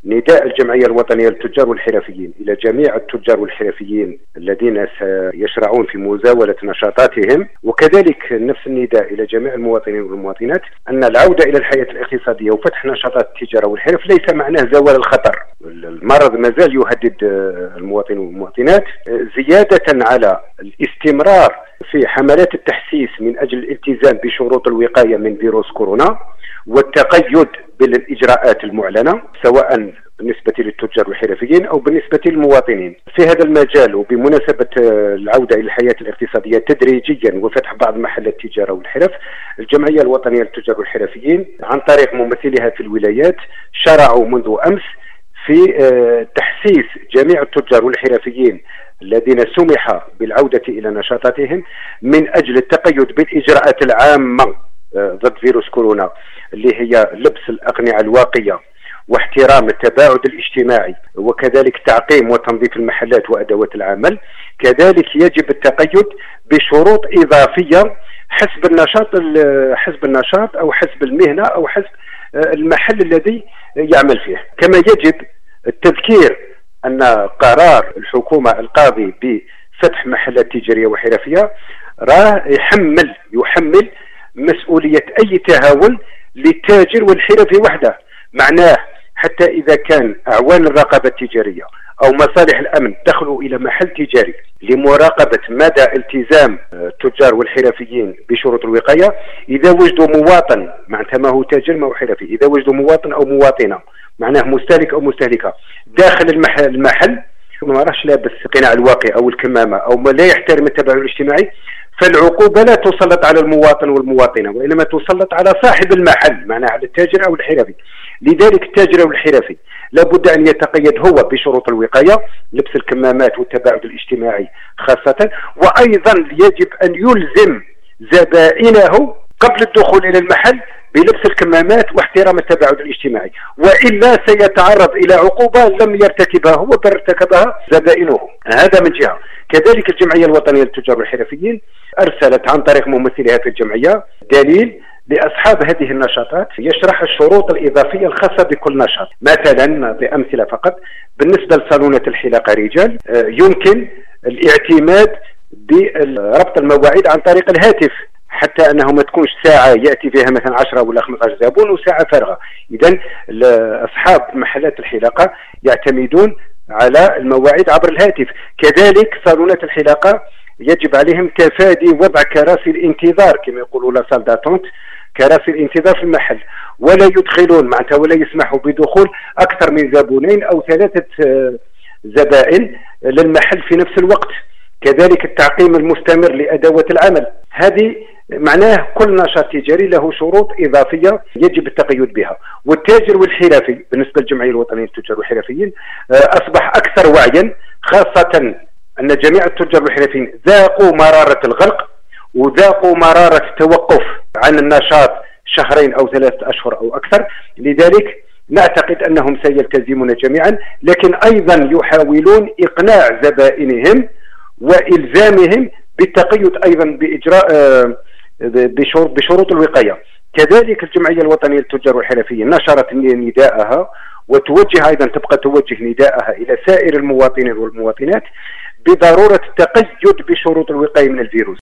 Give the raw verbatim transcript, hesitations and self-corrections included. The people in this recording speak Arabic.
نداء الجمعية الوطنية للتجار والحرفيين إلى جميع التجار والحرفيين الذين سيشرعون في مزاولة نشاطاتهم، وكذلك نفس النداء إلى جميع المواطنين والمواطنات أن العودة إلى الحياة الاقتصادية وفتح نشاطات التجارة والحرف ليس معناه زوال الخطر. المرض ما زال يهدد المواطنين والمواطنات، زيادة على الاستمرار في حملات التحسيس من أجل الالتزام بشروط الوقاية من فيروس كورونا والتقيد بالإجراءات المعلنة سواء بالنسبة للتجار والحرفيين أو بالنسبة للمواطنين. في هذا المجال وبمناسبة العودة إلى الحياة الاقتصادية تدريجيا وفتح بعض محلات التجارة والحرف، الجمعية الوطنية للتجار والحرفيين عن طريق ممثليها في الولايات شرعوا منذ أمس في تحسيس جميع التجار والحرفيين الذين سمح بالعودة إلى نشاطاتهم من أجل التقيد بالإجراءات العامة ضد فيروس كورونا، اللي هي لبس الأقنعة الواقية واحترام التباعد الاجتماعي وكذلك تعقيم وتنظيف المحلات وأدوات العمل. كذلك يجب التقيد بشروط إضافية حسب النشاط حسب النشاط أو حسب المهنة أو حسب المحل الذي يعمل فيه. كما يجب التذكير أن قرار الحكومة القاضي بفتح محلات تجارية وحرفية راه يحمل يحمل مسؤولية أي تهاون للتاجر والحرفي وحده. معناه حتى إذا كان أعوان الرقابة التجارية أو مصالح الأمن دخلوا إلى محل تجاري لمراقبة مدى التزام التجار والحرفيين بشروط الوقاية، إذا وجدوا مواطن معناتها ما هو تاجر ما هو حرفي، إذا وجدوا مواطن أو مواطنة معناه مستهلك أو مستهلكة داخل المحل, المحل ما راهش لابس قناع الواقي أو الكمامة أو ما لا يحترم التباعد الاجتماعي، فالعقوبة لا تسلط على المواطن والمواطنة وإنما تسلط على صاحب المحل معناه على التاجر أو الحرفي. لذلك التاجر أو الحرفي لابد أن يتقيد هو بشروط الوقاية، لبس الكمامات والتباعد الاجتماعي خاصة، وأيضا يجب أن يلزم زبائنه قبل الدخول إلى المحل بلبس الكمامات واحترام التباعد الاجتماعي، وإلا سيتعرض إلى عقوبة لم يرتكبها هو بل ارتكبها زبائنه. هذا من جهة. كذلك الجمعية الوطنية للتجار والحرفيين أرسلت عن طريق ممثلها في الجمعية دليل لأصحاب هذه النشاطات يشرح الشروط الإضافية الخاصة بكل نشاط. مثلا بأمثلة فقط، بالنسبة لصالونات الحلاقة رجال يمكن الاعتماد بربط المواعيد عن طريق الهاتف حتى أنه ما تكونش ساعة يأتي فيها مثلا عشرة ولا خمسة عشر زبون وساعة فارغة. إذن أصحاب محلات الحلاقة يعتمدون على المواعيد عبر الهاتف. كذلك صالونات الحلاقة يجب عليهم تفادي وضع كراسي الانتظار كما يقولوا لا سال داتونت، كراسي الانتظار في المحل، ولا يدخلون معناتها ولا يسمحوا بدخول أكثر من زبونين أو ثلاثة زبائن للمحل في نفس الوقت. كذلك التعقيم المستمر لأدوات العمل. هذه معناه كل نشاط تجاري له شروط إضافية يجب التقيد بها. والتاجر والحرفي بالنسبة للجمعية الوطنية للتجار والحرفيين أصبح أكثر وعيا، خاصة أن جميع التجار والحرفيين ذاقوا مرارة الغلق وذاقوا مرارة التوقف عن النشاط شهرين أو ثلاثة أشهر أو أكثر. لذلك نعتقد أنهم سيلتزمون جميعا، لكن أيضا يحاولون إقناع زبائنهم وإلزامهم بالتقيد أيضا بإجراء بشروط الوقاية. كذلك الجمعية الوطنية للتجار والحرفيين نشرت نداءها وتوجه أيضا تبقى توجه نداءها إلى سائر المواطنين والمواطنات بضرورة التقيد بشروط الوقاية من الفيروس.